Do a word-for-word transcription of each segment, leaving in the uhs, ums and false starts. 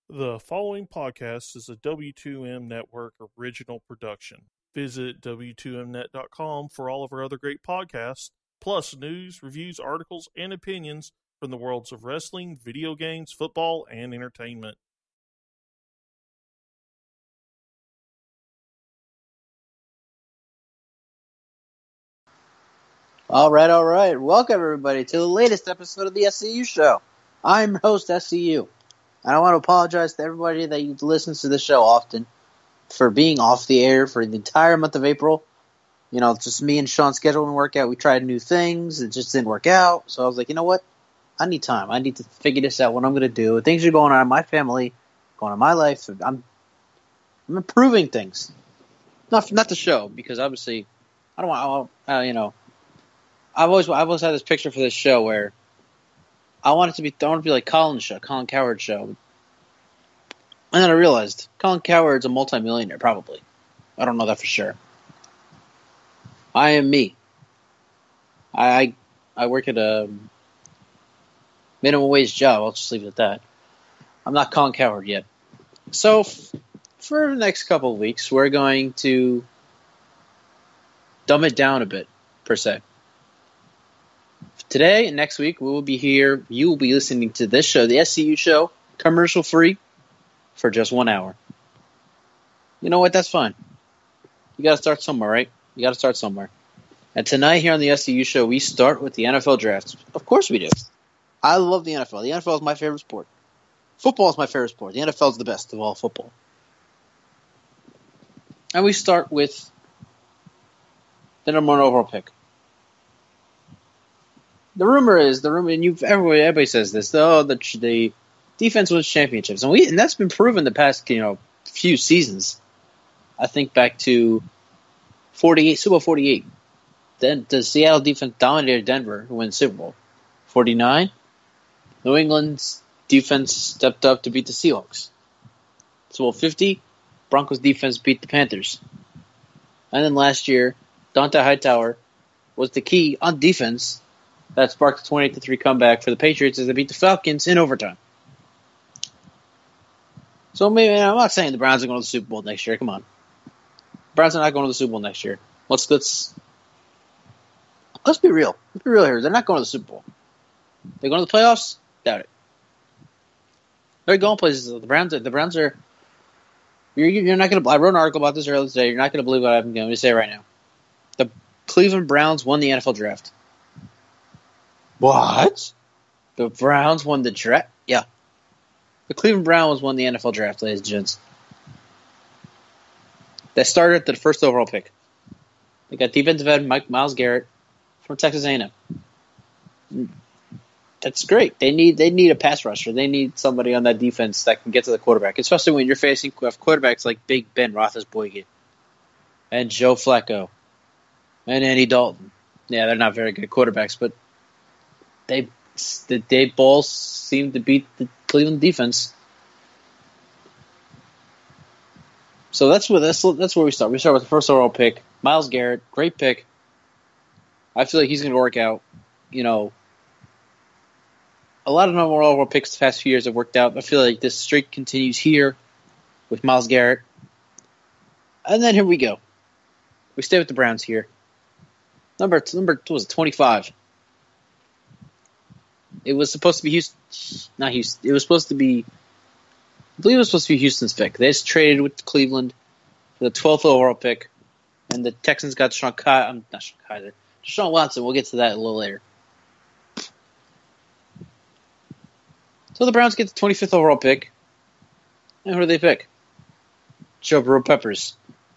The following podcast is a W two M Network original production. Visit W two M net dot com for all of our other great podcasts, plus news, reviews, articles, and opinions from the worlds of wrestling, video games, football, and entertainment. All right, all right. Welcome, everybody, to the latest episode of the S C U Show. I'm your host, S C U. And I want to apologize to everybody that listens to the show often for being off the air for the entire month of April. You know, just me and Sean's schedule didn't work out. We tried new things. It just didn't work out. So I was like, you know what? I need time. I need to figure this out, what I'm going to do. Things are going on in my family, going on in my life. I'm I'm improving things. Not not the show, because obviously I don't want, uh, you know, I've always I've always had this picture for this show where I want it to be I want it to be like Colin's show, Colin Cowherd's show. And then I realized Colin Cowherd's a multimillionaire, probably. I don't know that for sure. I am me. I I work at a minimum wage job. I'll just leave it at that. I'm not Colin Cowherd yet. So f- for the next couple of weeks, we're going to dumb it down a bit, per se. Today and next week, we will be here. You will be listening to this show, the S C U Show, commercial free, for just one hour. You know what? That's fine. You got to start somewhere, right? You got to start somewhere. And tonight here on the S C U Show, we start with the N F L draft. Of course we do. I love the N F L. The N F L is my favorite sport. Football is my favorite sport. The N F L is the best of all football. And we start with the number one overall pick. The rumor is, the rumor, and you've everybody, everybody says this. Oh, the the defense wins championships, and we and that's been proven the past you know few seasons. I think back to forty-eight, Super Bowl forty-eight. Then the Seattle defense dominated Denver, who won the Super Bowl. forty-nine, New England's defense stepped up to beat the Seahawks. Super Bowl fifty, Broncos defense beat the Panthers. And then last year, Dante Hightower was the key on defense that sparked the twenty-eight to three comeback for the Patriots as they beat the Falcons in overtime. So maybe I'm not saying the Browns are going to the Super Bowl next year. Come on, Browns are not going to the Super Bowl next year. Let's let's let's be real. Let's be real here. They're not going to the Super Bowl. They're going to the playoffs. Doubt it. They're going places. The Browns. Are, the Browns are. You're, you're not going to. I wrote an article about this earlier today. You're not going to believe what I'm going to say right now. The Cleveland Browns won the N F L draft. What? The Browns won the draft? Yeah. The Cleveland Browns won the N F L draft, ladies and gents. They started at the first overall pick. They got defensive end Mike Myles Garrett from Texas A and M. That's great. They need they need a pass rusher. They need somebody on that defense that can get to the quarterback, especially when you're facing quarterbacks like Big Ben Roethlisberger and Joe Flacco and Andy Dalton. Yeah, they're not very good quarterbacks, but They the they balls seem to beat the Cleveland defense. So that's where that's that's where we start. We start with the first overall pick, Myles Garrett, great pick. I feel like he's going to work out. You know, a lot of number one overall picks the past few years have worked out. I feel like this streak continues here with Myles Garrett, and then here we go. We stay with the Browns here. Number number what was it, twenty-five. It was supposed to be Houston, not Houston. It was supposed to be, I believe it was supposed to be Houston's pick. They just traded with Cleveland for the twelfth overall pick, and the Texans got Deshaun Kaiser. I'm not Deshaun Kaiser. Deshaun Watson. We'll get to that a little later. So the Browns get the twenty-fifth overall pick, and who do they pick? Jabril Peppers.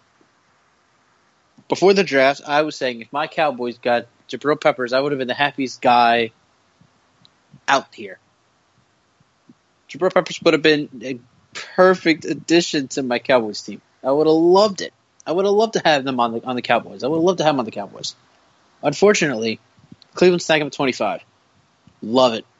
Before the draft, I was saying if my Cowboys got Jabril Peppers, I would have been the happiest guy out here. Jabril Peppers would have been a perfect addition to my Cowboys team. I would have loved it. I would have loved to have them on the on the Cowboys. I would have loved to have them on the Cowboys. Unfortunately, Cleveland snagged him at twenty-five. Love it.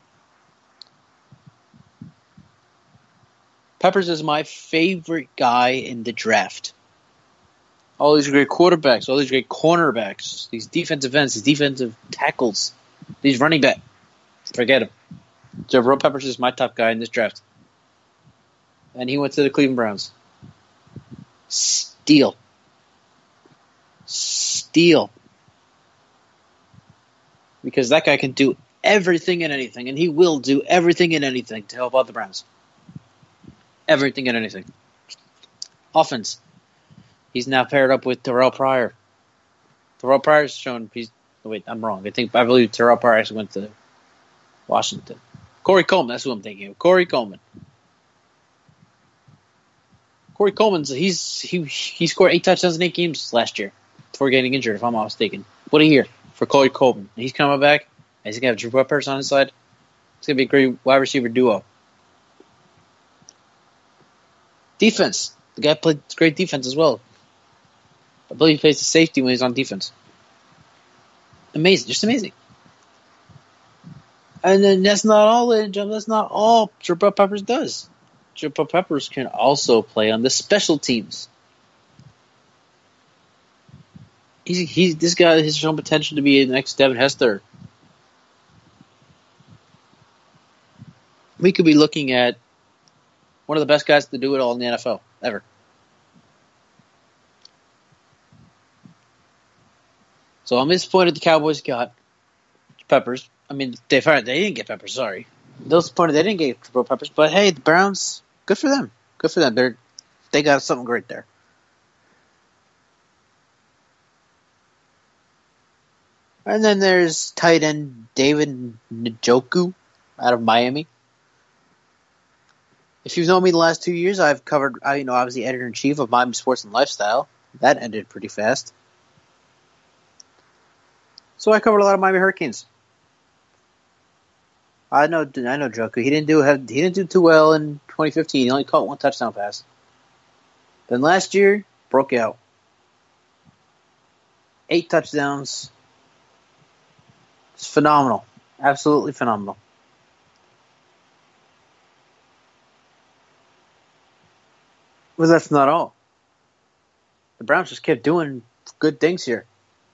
Peppers is my favorite guy in the draft. All these great quarterbacks, all these great cornerbacks, these defensive ends, these defensive tackles, these running backs. Forget him. Jabril Peppers is my top guy in this draft. and he went to the Cleveland Browns. Steal. Steal. Because that guy can do everything and anything, and he will do everything and anything to help out the Browns. Everything and anything. Offense. He's now paired up with Terrell Pryor. Terrell Pryor's shown he's wait, I'm wrong. I think I believe Terrell Pryor actually went to Washington. Corey Coleman, that's who I'm thinking of. Corey Coleman. Corey Coleman's he's he he scored eight touchdowns in eight games last year before getting injured, if I'm not mistaken. What a year for Corey Coleman. He's coming back. He's gonna have Drew Peppers on his side. It's gonna be a great wide receiver duo. Defense. The guy played great defense as well. I believe he plays the safety when he's on defense. Amazing, just amazing. And then that's not all, ladies and gentlemen. That's not all Jabril Peppers does. Jabril Peppers can also play on the special teams. He's he's this guy has shown potential to be the next Devin Hester. We could be looking at one of the best guys to do it all in the N F L ever. So I'm disappointed the Cowboys got Peppers. I mean, they they didn't get Peppers. Sorry, those disappointed they didn't get Jabril Peppers. But hey, the Browns, good for them. Good for them. They're they got something great there. And then there's tight end David Njoku out of Miami. If you've known me the last two years, I've covered. I, you know, I was the editor in chief of Miami Sports and Lifestyle. That ended pretty fast. So I covered a lot of Miami Hurricanes. I know, I know, Njoku. He didn't do he didn't do too well in twenty fifteen. He only caught one touchdown pass. Then last year, broke out. Eight touchdowns. It's phenomenal, absolutely phenomenal. But that's not all. The Browns just kept doing good things here.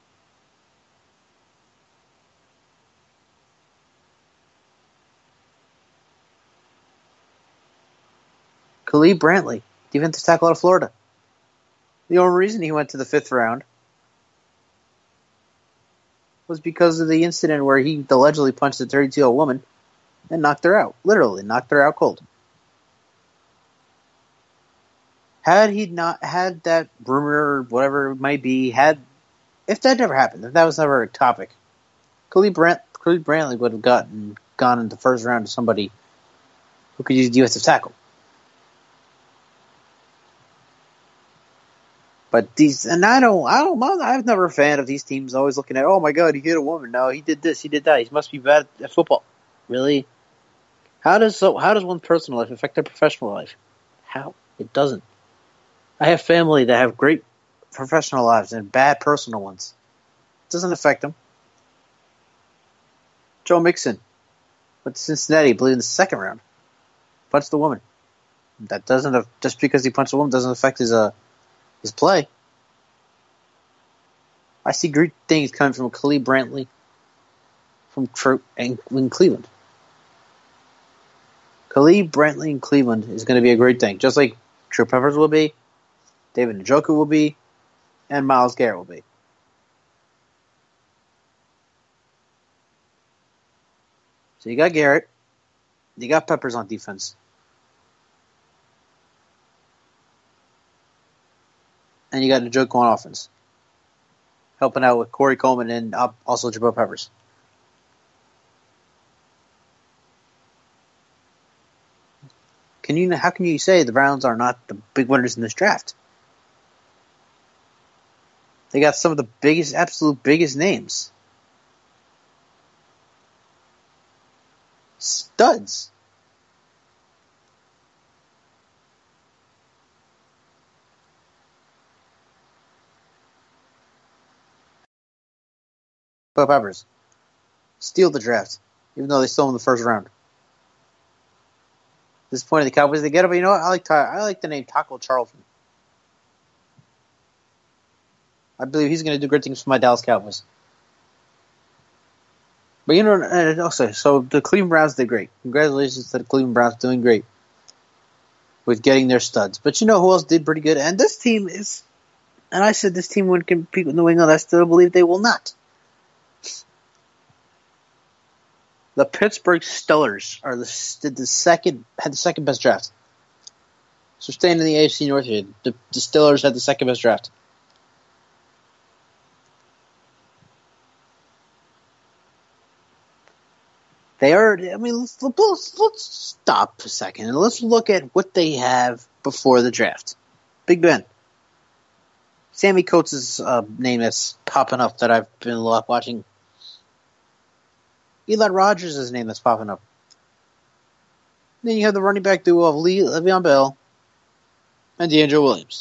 Khalid Brantley, defensive tackle out of Florida. The only reason he went to the fifth round was because of the incident where he allegedly punched a thirty-two-year-old woman and knocked her out. Literally, knocked her out cold. Had he not had that rumor or whatever it might be, had if that never happened, if that was never a topic, Khalid, Brant, Khalid Brantley would have gotten gone in the first round to somebody who could use defensive tackle. But these, and I don't, I don't, I'm never a fan of these teams always looking at, oh my God, he hit a woman. No, he did this, he did that. He must be bad at football. Really? How does so? How does one's personal life affect their professional life? How? It doesn't. I have family that have great professional lives and bad personal ones. It doesn't affect them. Joe Mixon went to Cincinnati, I believe in the second round, punched the woman. That doesn't, just because he punched a woman doesn't affect his uh. his play. I see great things coming from Khalid Brantley from Tr- and in Cleveland. Khalid Brantley in Cleveland is going to be a great thing, just like Drew Peppers will be, David Njoku will be, and Myles Garrett will be. So you got Garrett, you got Peppers on defense. And you got Njoku on offense. Helping out with Corey Coleman and also Jabril Peppers. Can you? How can you say the Browns are not the big winners in this draft? They got some of the biggest, absolute biggest names. Studs. Peppers steal the draft, even though they stole him in the first round. Disappointed the Cowboys they get it, but you know what? I like I like the name Taco Charlton. I believe he's going to do great things for my Dallas Cowboys. But you know, and also, so the Cleveland Browns did great. Congratulations to the Cleveland Browns doing great. with getting their studs. But you know who else did pretty good? And this team is, and I said this team would compete with New England. I still believe they will not. The Pittsburgh Steelers are the, did the second had the second best draft. So staying in the A F C North here, the, the Steelers had the second best draft. They are, I mean, let's, let's, let's stop a second and let's look at what they have before the draft. Big Ben. Sammy Coates' uh, name that's popping up that I've been watching. Eli Rogers' name that's popping up. Then you have the running back duo of Lee, Le'Veon Bell and DeAngelo Williams.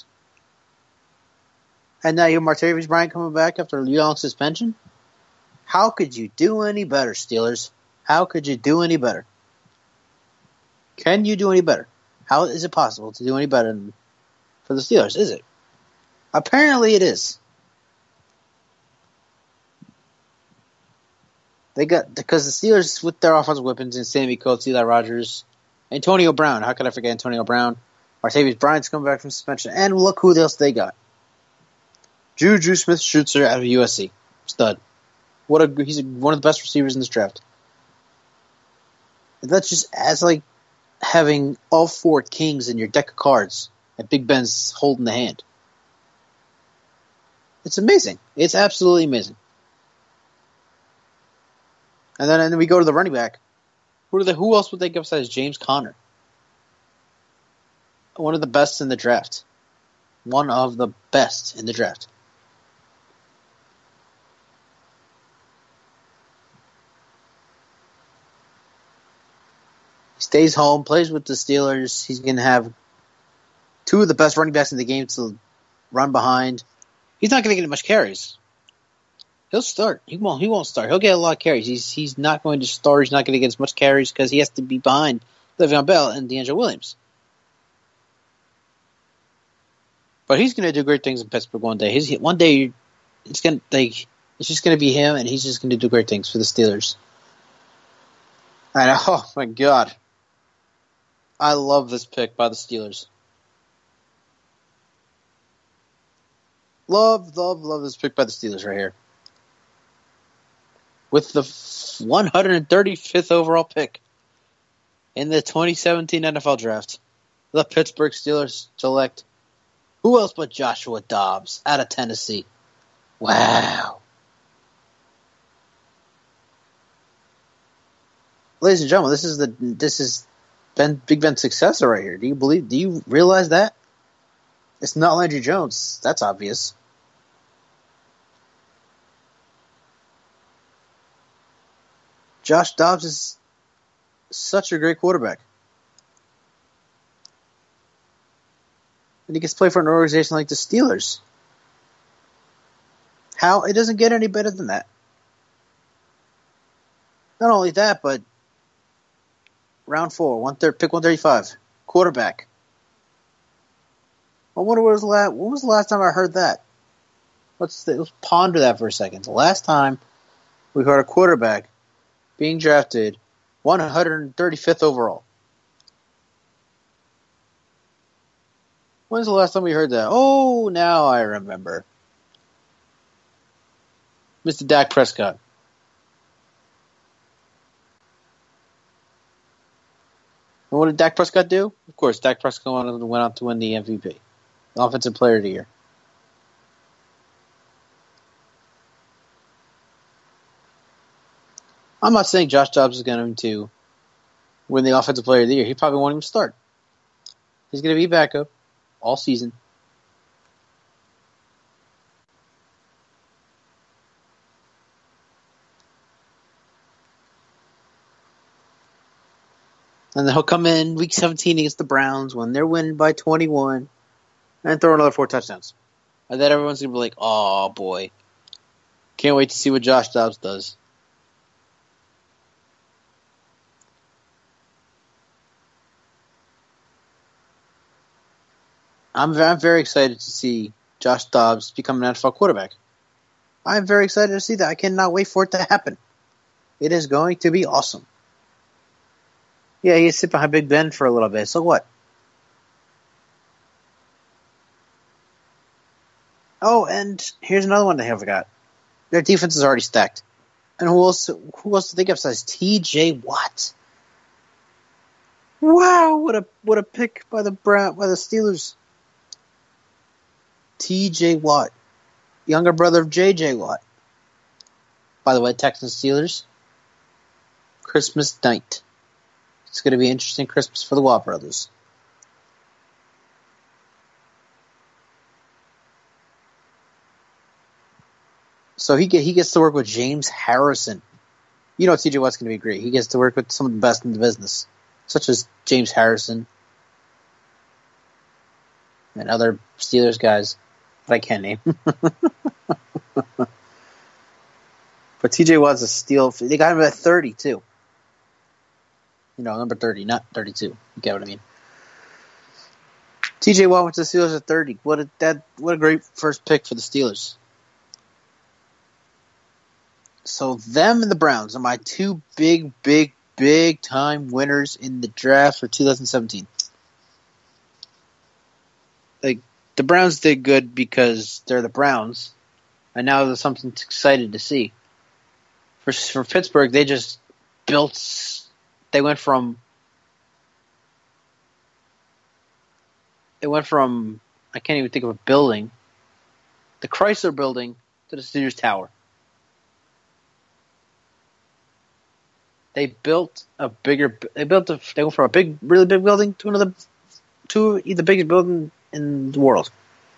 And now you have Martavis Bryant coming back after a long suspension. How could you do any better, Steelers? How could you do any better? Can you do any better? How is it possible to do any better than for the Steelers? Is it? Apparently it is. They got, because the Steelers with their offensive weapons and Sammy Coates, Eli Rogers, Antonio Brown. How could I forget Antonio Brown? Martavis Bryant's coming back from suspension. And look who else they got. Juju Smith-Schuster out of U S C. Stud. What a, he's one of the best receivers in this draft. That's just as like having all four kings in your deck of cards and Big Ben's holding the hand. It's amazing. It's absolutely amazing. And then, and then we go to the running back. Who are the, who else would they give besides James Conner? One of the best in the draft. One of the best in the draft. He stays home, plays with the Steelers. He's going to have two of the best running backs in the game to run behind. He's not going to get much carries. He'll start. He won't. He won't start. He'll get a lot of carries. He's he's not going to start. He's not going to get as much carries because he has to be behind Le'Veon Bell and DeAngelo Williams. But he's going to do great things in Pittsburgh one day. He's one day. It's going to like it's just going to be him, and he's just going to do great things for the Steelers. And oh my God, I love this pick by the Steelers. Love, love, love this pick by the Steelers right here. With the one hundred thirty-fifth overall pick in the twenty seventeen N F L Draft, the Pittsburgh Steelers select who else but Joshua Dobbs out of Tennessee. Wow. Ladies and gentlemen, this is the this is Ben Big Ben's successor right here. Do you believe? Do you realize that? It's not Landry Jones. That's obvious. Josh Dobbs is such a great quarterback. And he gets to play for an organization like the Steelers. How? It doesn't get any better than that. Not only that, but round four, one third, pick one thirty-five, quarterback. I wonder what was the last, when was the last time I heard that? Let's, let's ponder that for a second. The last time we heard a quarterback being drafted one hundred thirty-fifth overall. When's the last time we heard that? Oh, now I remember. Mister Dak Prescott. And what did Dak Prescott do? Of course, Dak Prescott went on to win the M V P. Offensive Player of the Year. I'm not saying Josh Dobbs is going to win the Offensive Player of the Year. He probably won't even start. He's going to be backup all season. And then he'll come in week seventeen against the Browns when they're winning by twenty-one and throw another four touchdowns. And then everyone's going to be like, oh, boy. Can't wait to see what Josh Dobbs does. I'm, I'm very excited to see Josh Dobbs become an N F L quarterback. I'm very excited to see that. I cannot wait for it to happen. It is going to be awesome. Yeah, he sit behind Big Ben for a little bit. So what? Oh, and here's another one they haven't got. Their defense is already stacked. And who else? Who else did they get besides T J Watt? Wow, what a what a pick by the Brown by the Steelers. T J Watt, younger brother of J J Watt. By the way, Texans Steelers, Christmas night. It's going to be an interesting Christmas for the Watt brothers. So he get, he gets to work with James Harrison. You know T J Watt's going to be great. He gets to work with some of the best in the business, such as James Harrison and other Steelers guys that I can't name. But T J Watt's a steal. They got him at thirty, too. You know, number thirty, not thirty-two. You get what I mean? T J Watt went to the Steelers at thirty. What a, that, what a great first pick for the Steelers. So them and the Browns are my two big, big, big time winners in the draft for two thousand seventeen. Like, the Browns did good because they're the Browns, and now there's something excited to see. For for Pittsburgh, they just built. They went from. It went from I can't even think of a building, the Chrysler Building, to the Sears Tower. They built a bigger. They built a. They went from a big, really big building to another, to the biggest building in the world.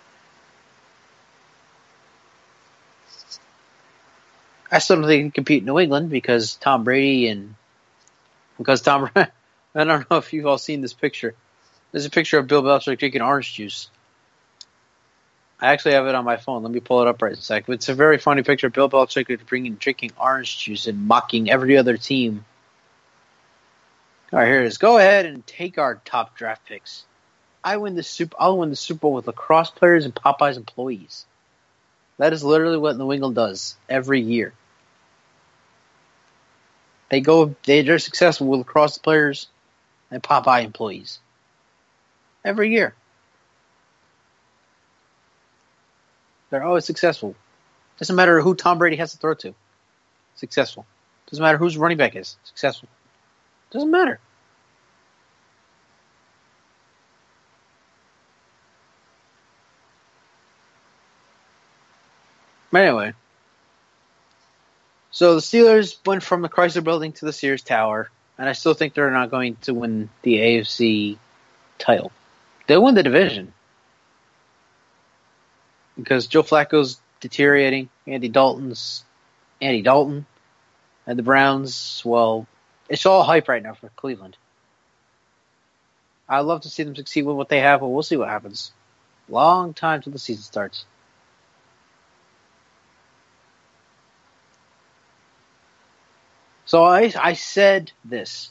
I still don't think they can compete in New England because Tom Brady and because Tom. I don't know if you've all seen this picture. There's a picture of Bill Belichick drinking orange juice. I actually have it on my phone. Let me pull it up right in a sec. It's a very funny picture of Bill Belichick drinking, drinking orange juice and mocking every other team. All right, here it is. Go ahead and take our top draft picks. I win the Super. I'll win the Super Bowl with lacrosse players and Popeyes employees. That is literally what New England does every year. They go. They, they're successful with lacrosse players and Popeye employees every year. They're always successful. Doesn't matter who Tom Brady has to throw to. Successful. Doesn't matter whose running back is. Successful. Doesn't matter. But anyway. So the Steelers went from the Chrysler Building to the Sears Tower, and I still think they're not going to win the A F C title. They'll win the division. Because Joe Flacco's deteriorating, Andy Dalton's Andy Dalton, and the Browns, well, it's all hype right now for Cleveland. I'd love to see them succeed with what they have, but we'll see what happens. Long time till the season starts. So I I said this.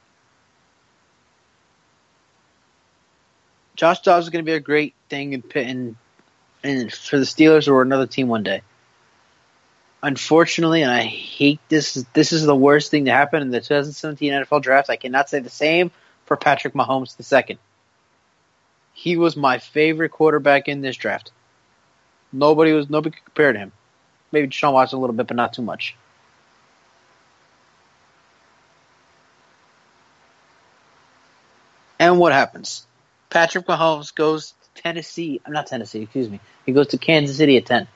Josh Dobbs is going to be a great thing in, in And for the Steelers or another team one day. Unfortunately, and I hate this, this is the worst thing to happen in the twenty seventeen N F L Draft. I cannot say the same for Patrick Mahomes the second. He was my favorite quarterback in this draft. Nobody was nobody could compare to him. Maybe Deshaun Watson a little bit, but not too much. And what happens? Patrick Mahomes goes to Tennessee. I'm not Tennessee, excuse me. He goes to Kansas City at ten.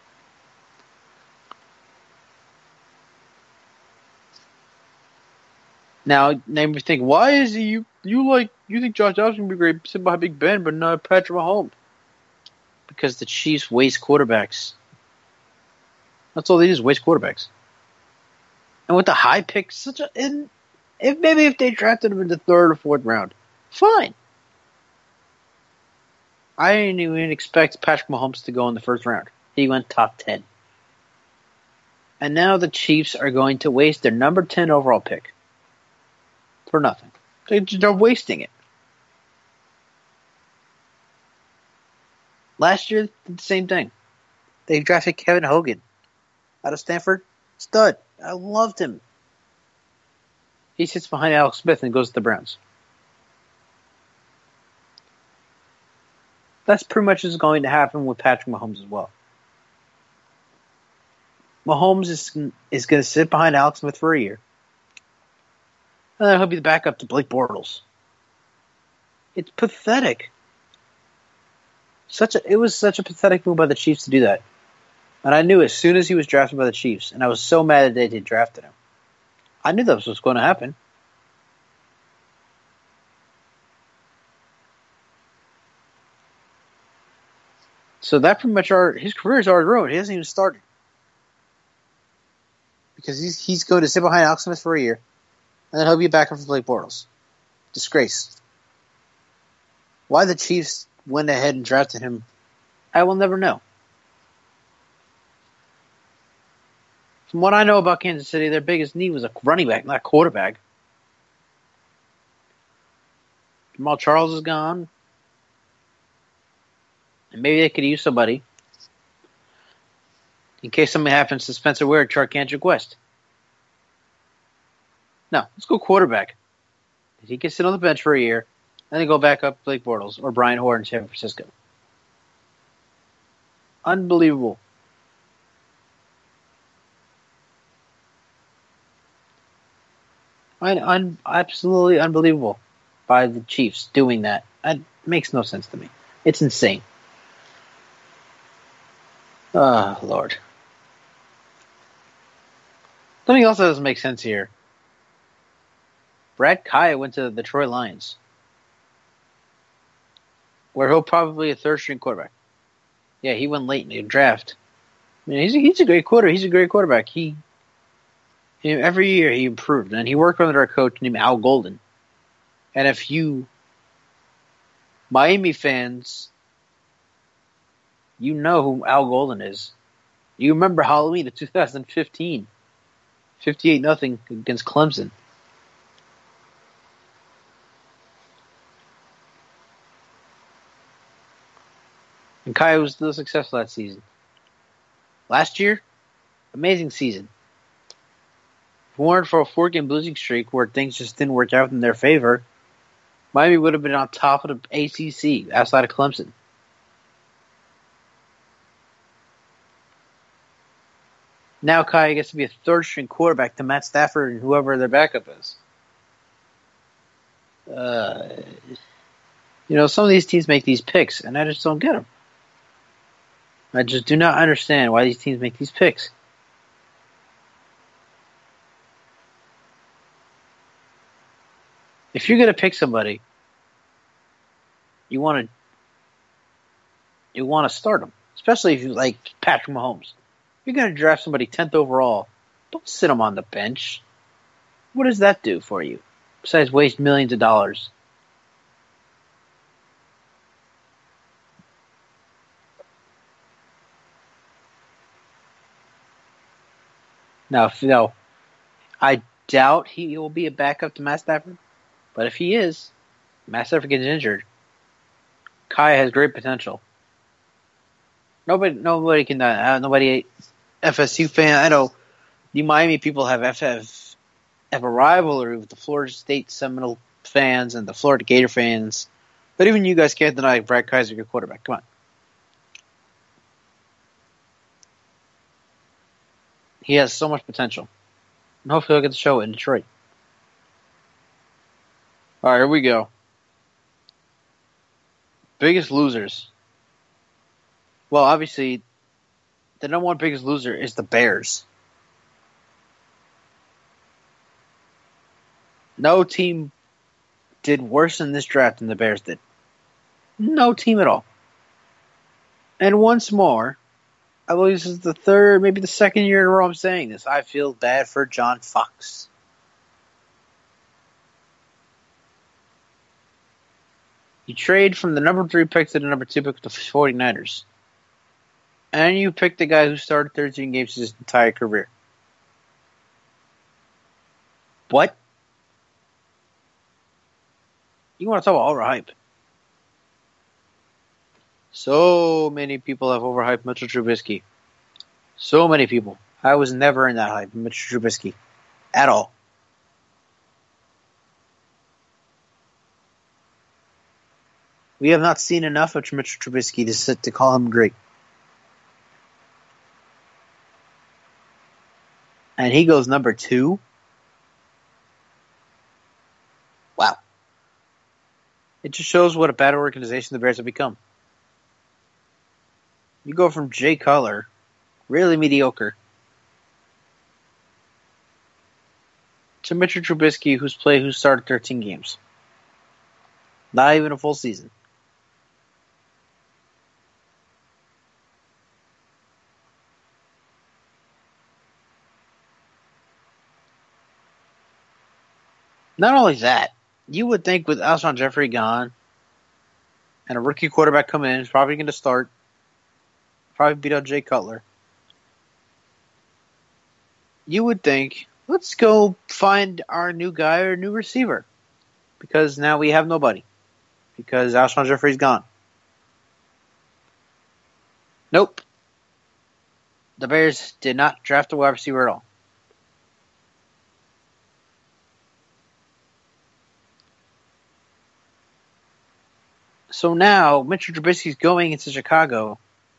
Now, name me think, why is he, you, you like, you think Josh Dobbs can be great sitting behind Big Ben, but not Patrick Mahomes? Because the Chiefs waste quarterbacks. That's all they do is waste quarterbacks. And with the high pick, such a, and if maybe if they drafted him in the third or fourth round, fine. I didn't even expect Patrick Mahomes to go in the first round. He went top ten. And now the Chiefs are going to waste their number ten overall pick. For nothing. They, they're wasting it. Last year, did the same thing. They drafted Kevin Hogan out of Stanford. Stud. I loved him. He sits behind Alex Smith and goes to the Browns. That's pretty much what's going to happen with Patrick Mahomes as well. Mahomes is is going to sit behind Alex Smith for a year. And then he'll be the backup to Blake Bortles. It's pathetic. Such a, it was such a pathetic move by the Chiefs to do that. And I knew as soon as he was drafted by the Chiefs, and I was so mad that they had drafted him. I knew that was what was going to happen. So that pretty much are his career is already ruined. He hasn't even started. Because he's he's going to sit behind Alex Smith for a year, and then he'll be back for Blake Bortles. Disgrace. Why the Chiefs went ahead and drafted him, I will never know. From what I know about Kansas City, their biggest need was a running back, not a quarterback. Jamal Charles is gone. And maybe they could use somebody in case something happens to Spencer Ware or Charkandrick West. No, let's go quarterback. He can sit on the bench for a year, and then go back up Blake Bortles or Brian Hoyer in San Francisco. Unbelievable. Un- un- absolutely unbelievable by the Chiefs doing that. It makes no sense to me. It's insane. Oh, Lord. Something else that doesn't make sense here. Brad Kaya went to the Detroit Lions, where he'll probably be a third-string quarterback. Yeah, he went late in the draft. I mean, he's a, he's a great quarter. He's a great quarterback. He, you know, every year he improved, and he worked under a coach named Al Golden. And if you Miami fans, you know who Al Golden is. You remember Halloween of two thousand fifteen, fifty-eight nothing against Clemson. And Kaya was still successful that season. Last year, amazing season. If it weren't for a four-game losing streak where things just didn't work out in their favor, Miami would have been on top of the A C C outside of Clemson. Now Kaya gets to be a third-string quarterback to Matt Stafford and whoever their backup is. Uh, you know, some of these teams make these picks, and I just don't get them. I just do not understand why these teams make these picks. If you're going to pick somebody, you want to you want to start them, especially if you like Patrick Mahomes. If you're going to draft somebody tenth overall, don't sit them on the bench. What does that do for you besides waste millions of dollars? Now, if, you know, I doubt he will be a backup to Matt Stafford, but if he is, Matt Stafford gets injured. Kaya has great potential. Nobody, nobody can. Uh, nobody, F S U fan. I know the Miami people have F F have a rivalry with the Florida State Seminole fans and the Florida Gator fans, but even you guys can't deny Brad Kaiser, your quarterback. Come on. He has so much potential. And hopefully he'll get to show it in Detroit. All right, here we go. Biggest losers. Well, obviously, the number one biggest loser is the Bears. No team did worse in this draft than the Bears did. No team at all. And once more, I believe this is the third, maybe the second year in a row I'm saying this. I feel bad for John Fox. You trade from the number three pick to the number two pick with the 49ers. And you pick the guy who started thirteen games his entire career. What? You want to talk about overhype? So many people have overhyped Mitchell Trubisky. So many people. I was never in that hype, Mitchell Trubisky. At all. We have not seen enough of Mitchell Trubisky to sit to call him great. and he goes number two. Wow. It just shows what a bad organization the Bears have become. You go from Jay Cutler, really mediocre, to Mitchell Trubisky, who's played, who started thirteen games. Not even a full season. Not only that, you would think with Alshon Jeffrey gone and a rookie quarterback coming in, who's probably going to start, probably beat out Jay Cutler. You would think, let's go find our new guy or new receiver. Because now we have nobody. Because Alshon Jeffrey's gone. Nope. The Bears did not draft a wide receiver at all. So now, Mitchell Trubisky's going into Chicago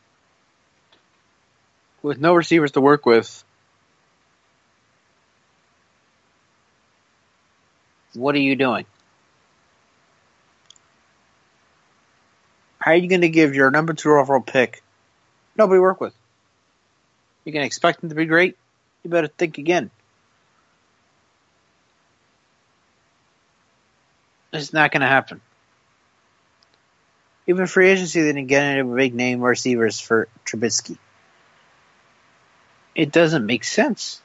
with no receivers to work with. What are you doing? How are you going to give your number two overall pick nobody to work with? You're going to expect him to be great? You better think again. It's not going to happen. Even free agency, they didn't get any big name receivers for Trubisky. It doesn't make sense.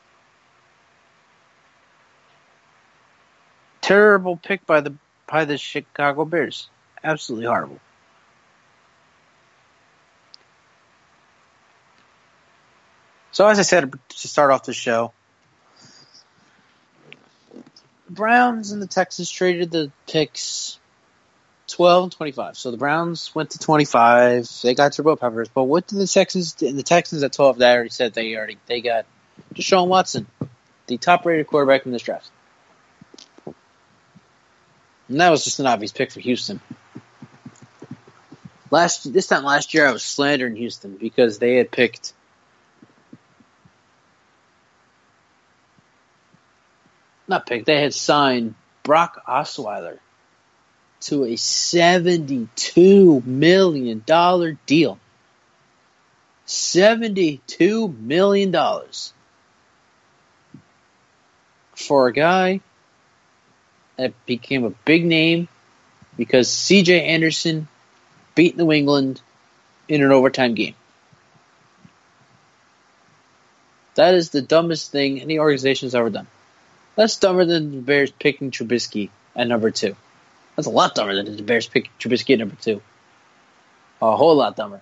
Terrible pick by the by the Chicago Bears. Absolutely horrible. So as I said to start off the show, the Browns and the Texans traded the picks twelve and twenty-five. So the Browns went to twenty-five. They got Jabril Peppers. But what did the Texans and the Texans at twelve? They already said they already they got Deshaun Watson, the top-rated quarterback in this draft. And that was just an obvious pick for Houston. Last this time last year, I was slandering Houston because they had picked not picked. They had signed Brock Osweiler to a seventy-two million dollars deal. seventy-two million dollars for a guy that became a big name because C J Anderson beat New England in an overtime game. That is the dumbest thing any organization has ever done. That's dumber than the Bears picking Trubisky at number two. That's a lot dumber than the Bears picking Trubisky at number two. A whole lot dumber.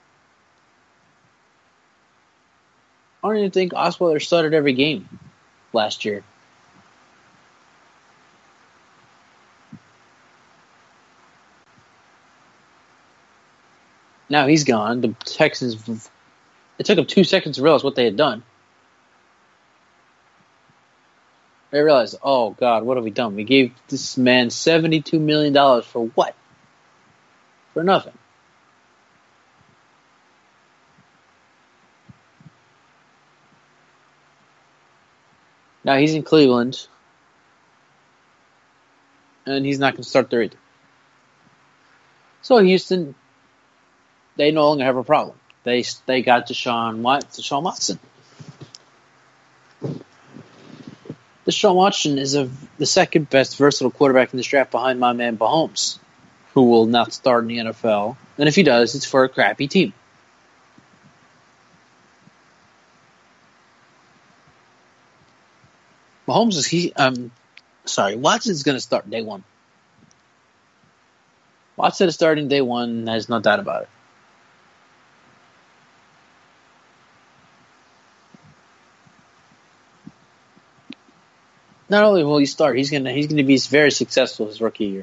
I don't even think Osweiler started every game last year. Now he's gone. The Texans, it took them two seconds to realize what they had done. They realized, oh, God, what have we done? We gave this man seventy-two million dollars for what? For nothing. Now he's in Cleveland, and he's not going to start there either. So Houston, they no longer have a problem. They they got Deshaun, Deshaun Watson. Deshaun Watson is a, the second best versatile quarterback in this draft behind my man Mahomes, who will not start in the N F L. And if he does, it's for a crappy team. Mahomes is he? Um, sorry, Watson's going to start day one. Watson is starting day one. There's no doubt about it. Not only will he start, he's gonna he's gonna be very successful his rookie year.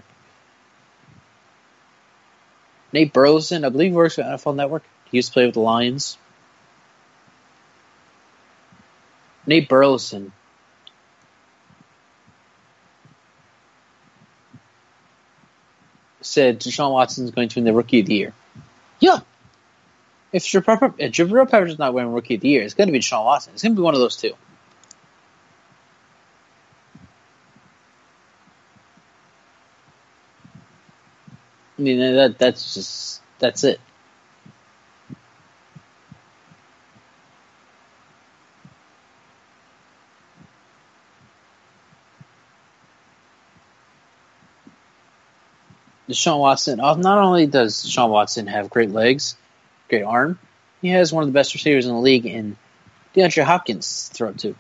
Nate Burleson, I believe he works for N F L Network. He used to play with the Lions. Nate Burleson said Deshaun Watson is going to win the Rookie of the Year. Yeah. If Jabril Peppers is not winning Rookie of the Year, it's going to be Deshaun Watson. It's going to be one of those two. I mean, that that's just that's it. Deshaun Watson, not only does Deshaun Watson have great legs, great arm, he has one of the best receivers in the league in DeAndre Hopkins' throw too.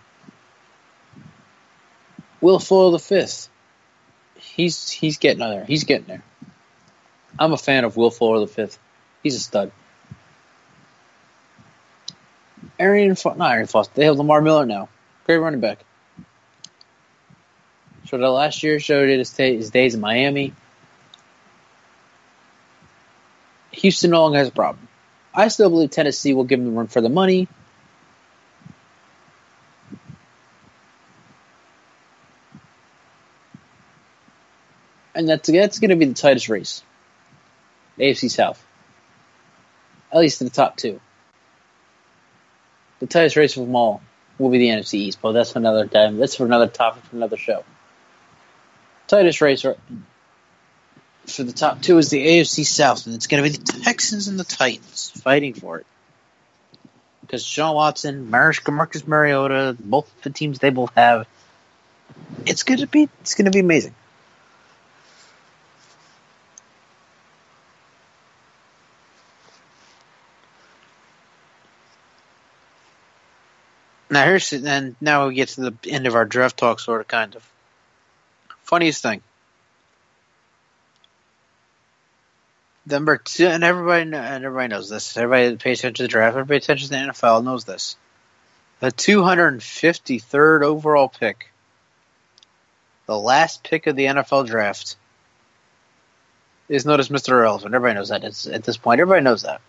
Will Fuller the fifth. He's he's getting there. He's getting there. I'm a fan of Will Fuller the fifth. He's a stud. Arian, not Arian Foster. They have Lamar Miller now. Great running back. Showed that last year. Showed it his, his days in Miami. Houston no longer has a problem. I still believe Tennessee will give him the run for the money. And that's, that's going to be the tightest race. The A F C South. At least in the top two. The tightest race of them all will be the N F C East, but that's for another time. That's for another topic for another show. Tightest race for the top two is the A F C South, and it's going to be the Texans and the Titans fighting for it. Because Sean Watson, Marcus Mariota, both the teams they both have, it's going to be it's going to be amazing. Now here's and now we get to the end of our draft talk, sort of, kind of. Funniest thing. Number two, and everybody and everybody knows this. Everybody that pays attention to the draft, everybody pays attention to the N F L knows this. The two hundred fifty-third overall pick, the last pick of the N F L draft, is known as Mister Irrelevant. Everybody knows that it's, at this point. Everybody knows that.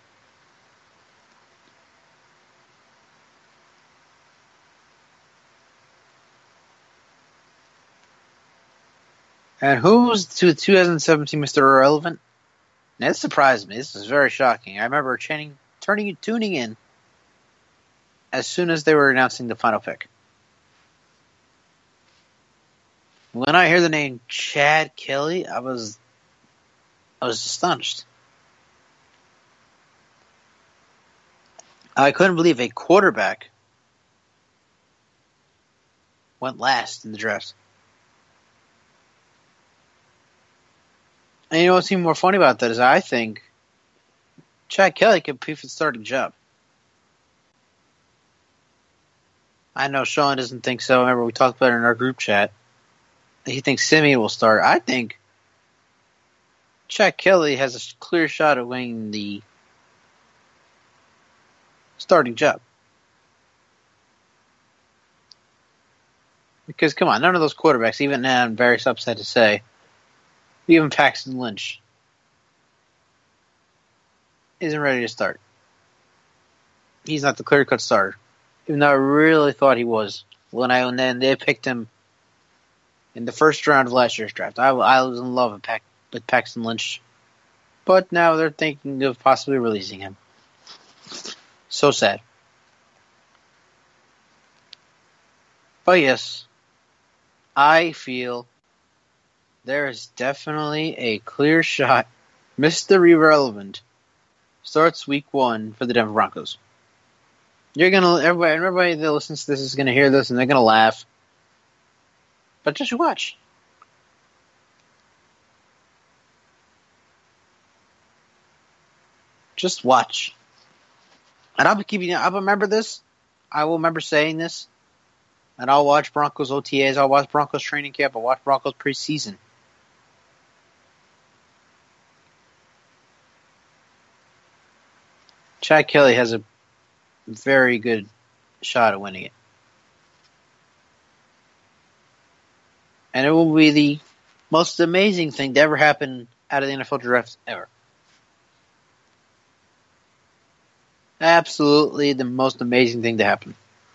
And who was to twenty seventeen Mister Irrelevant? Now, this surprised me. This is very shocking. I remember turning, turning, tuning in as soon as they were announcing the final pick. When I hear the name Chad Kelly, I was, I was astonished. I couldn't believe a quarterback went last in the draft. And you know what's even more funny about that is I think Chad Kelly could compete for the starting job. I know Sean doesn't think so. Remember, we talked about it in our group chat. He thinks Simeon will start. I think Chad Kelly has a clear shot at winning the starting job. Because, come on, none of those quarterbacks, even now I'm very upset to say, even Paxton Lynch isn't ready to start. He's not the clear-cut starter. Even though I really thought he was. When I and then they picked him in the first round of last year's draft. I, I was in love with, Pac, with Paxton Lynch. But now they're thinking of possibly releasing him. So sad. But yes, I feel there is definitely a clear shot. Mister Irrelevant starts week one for the Denver Broncos. You're gonna everybody, everybody that listens to this is gonna hear this and they're gonna laugh. But just watch. Just watch. And I'll be keeping I'll remember this. I will remember saying this. And I'll watch Broncos O T As, I'll watch Broncos training camp, I'll watch Broncos preseason. Chad Kelly has a very good shot at winning it. And it will be the most amazing thing to ever happen out of the N F L draft ever. Absolutely the most amazing thing to happen.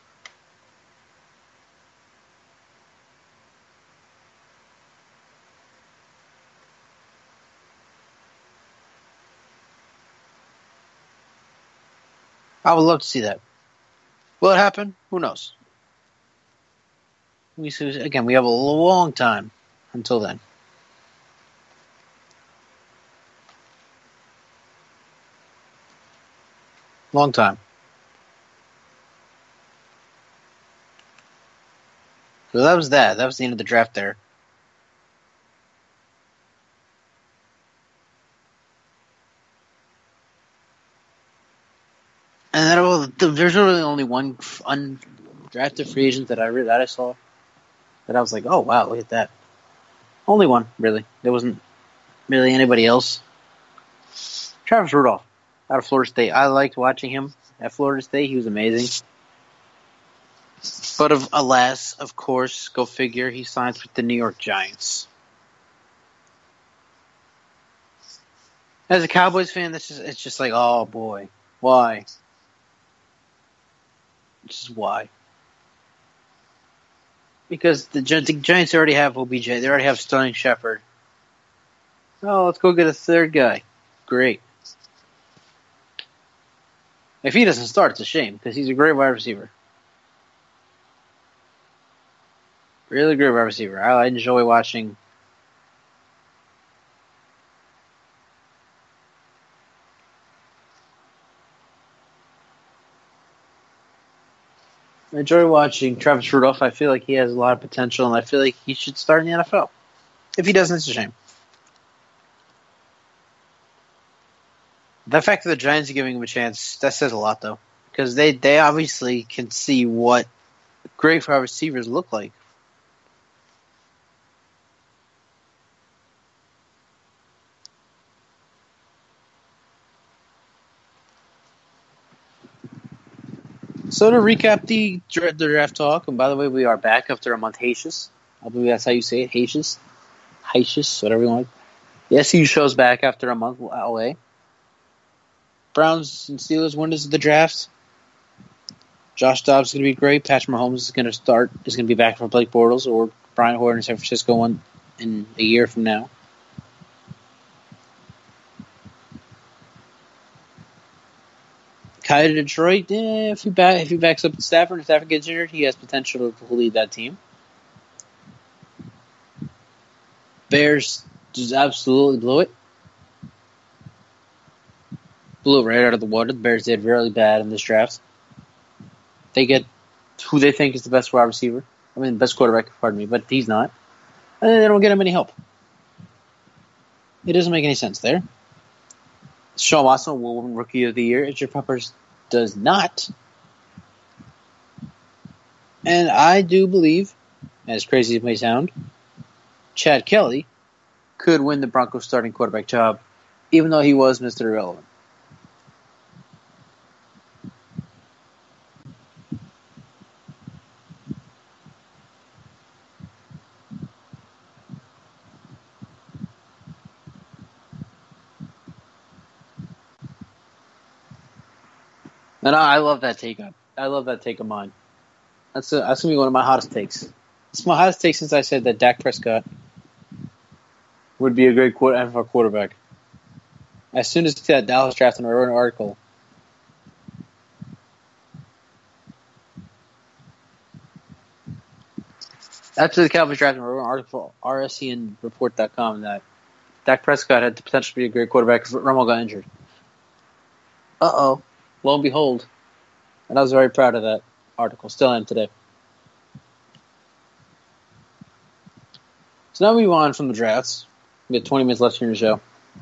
I would love to see that. Will it happen? Who knows? We see, again, we have a long time until then. Long time. So that was that. That was the end of the draft there. And then well, there's really only one undrafted free agent that I re- that I saw that I was like, oh wow, look at that. Only one, really. There wasn't really anybody else. Travis Rudolph out of Florida State. I liked watching him at Florida State. He was amazing. But of, alas, of course, go figure, he signs with the New York Giants. As a Cowboys fan, this is it's just like, oh boy, why? Just why? Because the, the Giants already have O B J. They already have Sterling Shepard. Oh, let's go get a third guy. Great. If he doesn't start, it's a shame because he's a great wide receiver. Really great wide receiver. I enjoy watching. I enjoy watching Travis Rudolph. I feel like he has a lot of potential, and I feel like he should start in the N F L. If he doesn't, it's a shame. The fact that the Giants are giving him a chance, that says a lot, though. Because they, they obviously can see what great wide receivers look like. So to recap the, the draft talk, and by the way, we are back after a month hiatus. I believe that's how you say it, hiatus, hiatus, whatever you want. The S C U show's back after a month away. Browns and Steelers winners of the draft. Josh Dobbs is going to be great. Patrick Mahomes is going to start. Is going to be back for Blake Bortles or Brian Hoyer in San Francisco one in a year from now. Kai to Detroit, eh, if he back, if he backs up Stafford, if Stafford gets injured, he has potential to lead that team. Bears just absolutely blew it. Blew it right out of the water. The Bears did really bad in this draft. They get who they think is the best wide receiver. I mean, best quarterback, pardon me, but he's not. And they don't get him any help. It doesn't make any sense there. Sean Watson will win Rookie of the Year. Edger Peppers does not. And I do believe, as crazy as it may sound, Chad Kelly could win the Broncos starting quarterback job, even though he was Mister Irrelevant. And I love that take up. I love that take of mine. That's a, that's gonna be one of my hottest takes. It's my hottest take since I said that Dak Prescott would be a great N F L quarterback. As soon as that Dallas drafted, I wrote an article. After the Cowboys drafted, I wrote an article for R S E N report dot com that Dak Prescott had the potential to be a great quarterback if Romo got injured. Uh oh. Lo and behold, and I was very proud of that article. Still am today. So now we move on from the drafts. We have twenty minutes left here in the show.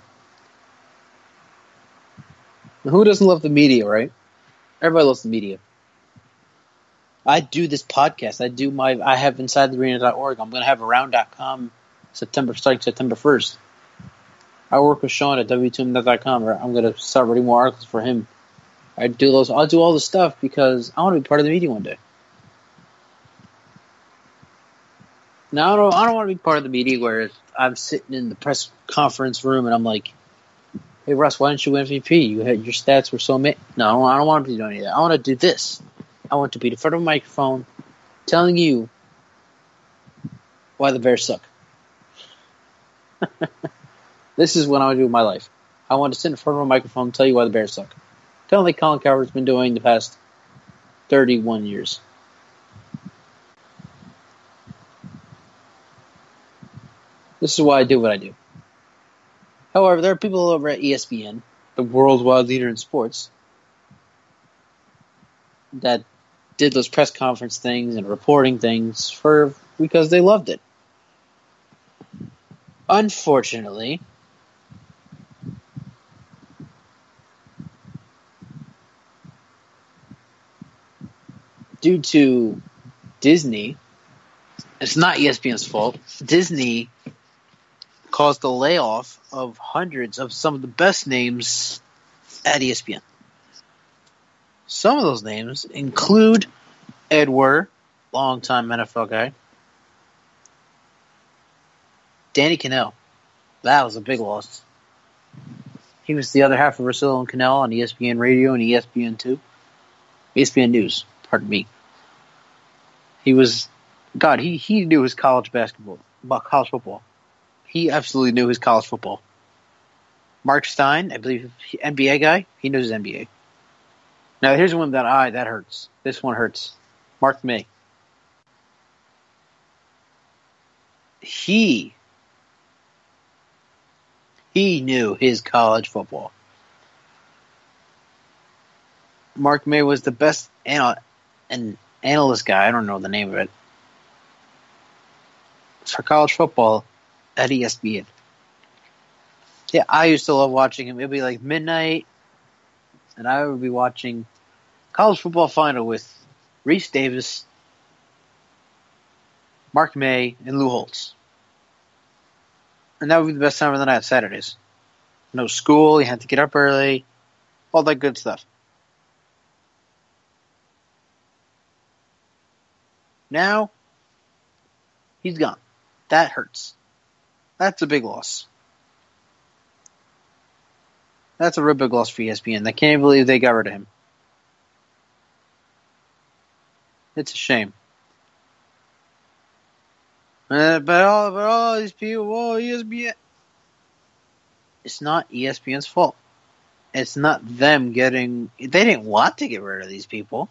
Now, who doesn't love the media, right? Everybody loves the media. I do this podcast. I do my. I have inside the arena dot org. I'm going to have around dot com September starting September first. I work with Sean at W two M net dot com. I'm going to start writing more articles for him. I do those. I'll do all the stuff because I want to be part of the media one day. Now I don't. I don't want to be part of the media where I'm sitting in the press conference room and I'm like, "Hey Russ, why didn't you win M V P? You had your stats were so ma-. No, I don't want to be doing any of that. I want to do this. I want to be in front of a microphone, telling you why the Bears suck. This is what I want to do with my life. I want to sit in front of a microphone and tell you why the Bears suck. Kind of like Colin Cowherd's been doing the past thirty-one years. This is why I do what I do. However, there are people over at E S P N, the worldwide leader in sports, that did those press conference things and reporting things for because they loved it. Unfortunately, due to Disney, it's not E S P N's fault. Disney caused the layoff of hundreds of some of the best names at E S P N. Some of those names include Ed Werder, longtime N F L guy. Danny Kanell. That was a big loss. He was the other half of Russillo and Kanell on E S P N Radio and E S P N two. E S P N News, pardon me. He was, God, he, he knew his college basketball, about college football. He absolutely knew his college football. Mark Stein, I believe, N B A guy, he knows his N B A. Now, here's one that I, that hurts. This one hurts. Mark May. He, he knew his college football. Mark May was the best anal- an analyst guy, I don't know the name of it, for college football at E S P N. Yeah, I used to love watching him. It would be like midnight, and I would be watching college football final with Reese Davis, Mark May, and Lou Holtz. And that would be the best time of the night, Saturdays. No school, you had to get up early, all that good stuff. Now, he's gone. That hurts. That's a big loss. That's a real big loss for E S P N. I can't believe they got rid of him. It's a shame. Uh, but all, but all these people, whoa, E S P N. It's not E S P N's fault. It's not them getting. They didn't want to get rid of these people.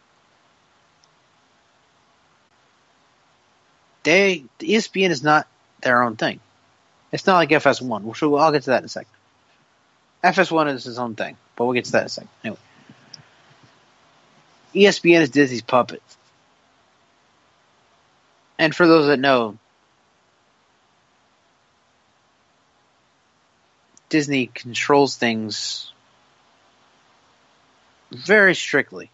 They, E S P N is not their own thing. It's not like F S one. Which we'll, I'll get to that in a second. F S one is his own thing, but we'll get to that in a second. Anyway, E S P N is Disney's puppet. And for those that know, Disney controls things very strictly.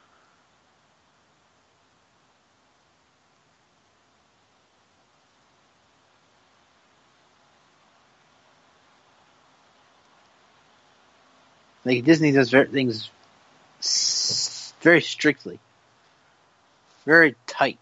Like Disney does very, things s- very strictly, very tight.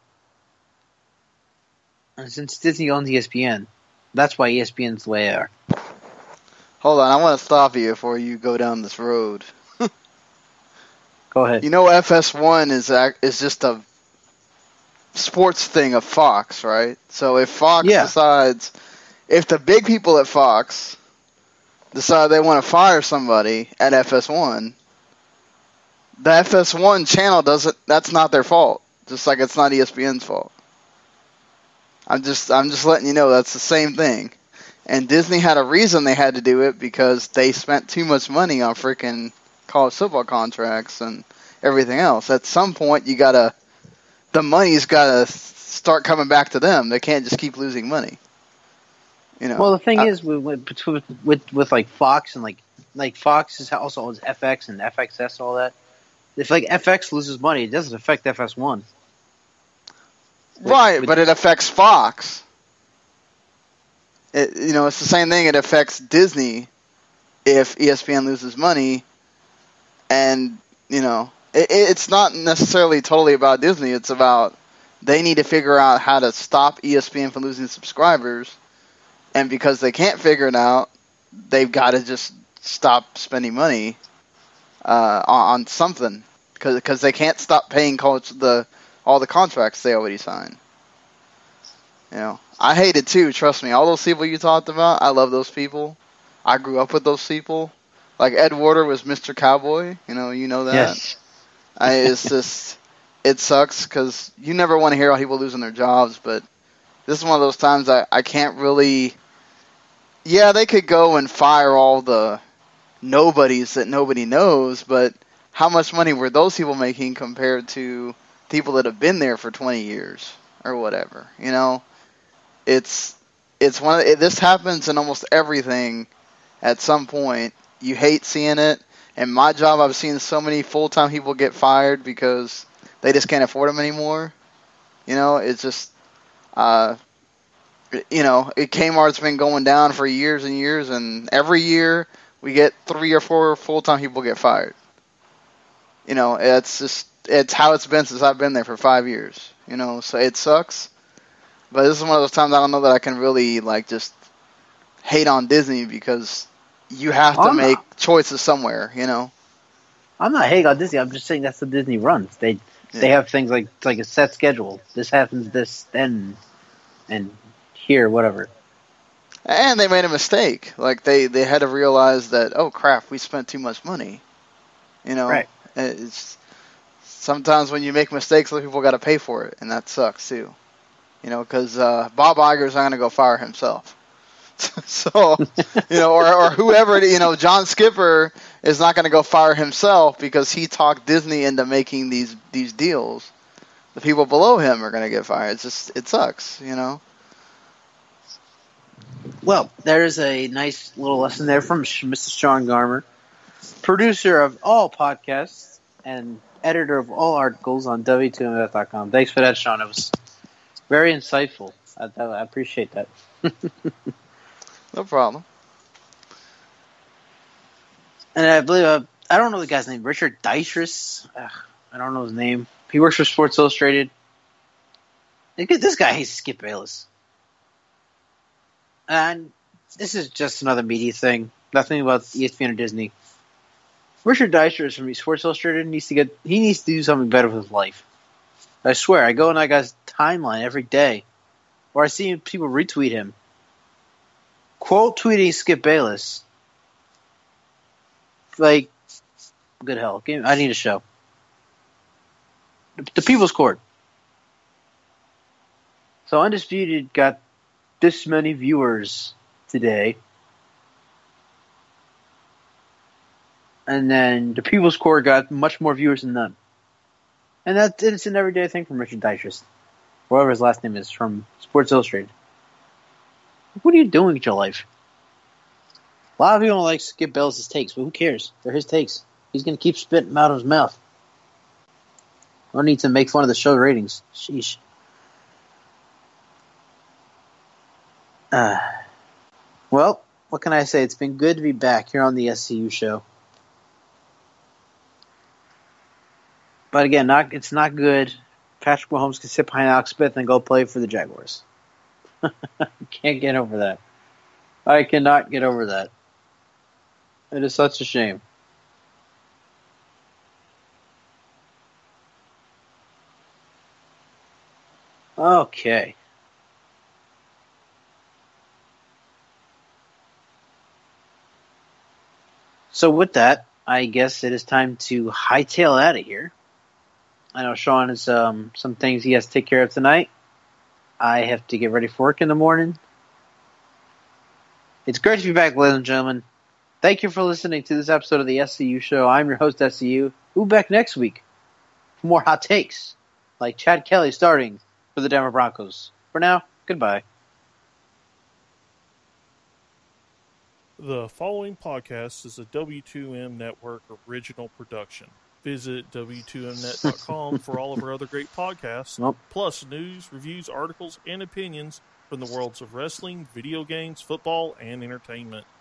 And since Disney owns E S P N, that's why E S P N's the way they are. Hold on, I want to stop you before you go down this road. Go ahead. You know, F S one is ac- is just a sports thing of Fox, right? So if Fox Yeah. decides, if the big people at Fox decide they want to fire somebody at F S one, the F S one channel doesn't. That's not their fault. Just like it's not E S P N's fault. I'm just I'm just letting you know that's the same thing. And Disney had a reason they had to do it because they spent too much money on freaking college football contracts and everything else. At some point, you gotta the money's gotta start coming back to them. They can't just keep losing money. You know. Well, the thing I, is, with, with with with like Fox and like like Fox is also owns F X and F X S, all that. If like F X loses money, it doesn't affect F S one. right, with, but it affects Fox. It, you know, it's the same thing. It affects Disney if E S P N loses money, and you know, it, it's not necessarily totally about Disney. It's about they need to figure out how to stop E S P N from losing subscribers. And because they can't figure it out, they've got to just stop spending money uh, on, on something because because they can't stop paying college, the all the contracts they already signed. You know, I hate it too. Trust me, all those people you talked about, I love those people. I grew up with those people. Like Ed Werder was Mister Cowboy. You know, you know that. Yes. I, it's just it sucks because you never want to hear about people losing their jobs, but this is one of those times I, I can't really. Yeah, they could go and fire all the nobodies that nobody knows, but how much money were those people making compared to people that have been there for twenty years or whatever? You know, it's it's one of the, this happens in almost everything. At some point, you hate seeing it. In my job, I've seen so many full-time people get fired because they just can't afford them anymore. You know, it's just, uh, you know, Kmart's been going down for years and years, and every year we get three or four full-time people get fired. You know, it's just, it's how it's been since I've been there for five years. You know, so it sucks. But this is one of those times I don't know that I can really, like, just hate on Disney because you have to I'm make not, choices somewhere, you know. I'm not hating on Disney. I'm just saying that's the Disney runs. They yeah. they have things like like a set schedule. This happens, this, then, and here, whatever. And they made a mistake. Like, they, they had to realize that, oh, crap, we spent too much money. You know? Right. It's, sometimes when you make mistakes, other people got to pay for it, and that sucks, too. You know, because uh, Bob Iger's not going to go fire himself. So, you know, or, or whoever, you know, John Skipper is not going to go fire himself because he talked Disney into making these these deals. The people below him are going to get fired. It's just, it sucks, you know. Well, there's a nice little lesson there from Mister Sean Garmer, producer of all podcasts and editor of all articles on W two M net dot com. Thanks for that, Sean. It was very insightful. I, I appreciate that. No problem. And I believe, uh, I don't know the guy's name, Richard Deitress. Ugh, I don't know his name. He works for Sports Illustrated. This guy hates Skip Bayless. And this is just another media thing. Nothing about E S P N or Disney. Richard Deitress from Sports Illustrated needs to get, he needs to do something better with his life. I swear, I go on that guy's timeline every day, or I see people retweet him. Quote tweeting Skip Bayless. Like, good hell. I need a show. The, the People's Court. So Undisputed got this many viewers today. And then the People's Court got much more viewers than them. And that, it's an everyday thing from Richard Deitress. Whatever his last name is, from Sports Illustrated. What are you doing with your life? A lot of people don't like Skip Bayless' takes, but who cares? They're his takes. He's going to keep spitting them out of his mouth. No need to make fun of the show ratings. Sheesh. Uh, well, what can I say? It's been good to be back here on the S C U show. But again, not it's not good. Patrick Mahomes can sit behind Alex Smith and go play for the Jaguars. Can't get over that. I cannot get over that. It is such a shame. Okay. So with that, I guess it is time to hightail out of here. I know Sean has um, some things he has to take care of tonight. I have to get ready for work in the morning. It's great to be back, ladies and gentlemen. Thank you for listening to this episode of the S C U Show. I'm your host, S C U. We'll be back next week for more hot takes, like Chad Kelly starting for the Denver Broncos. For now, goodbye. The following podcast is a W two M Network original production. Visit W two M net dot com for all of our other great podcasts, Nope. plus news, reviews, articles, and opinions from the worlds of wrestling, video games, football, and entertainment.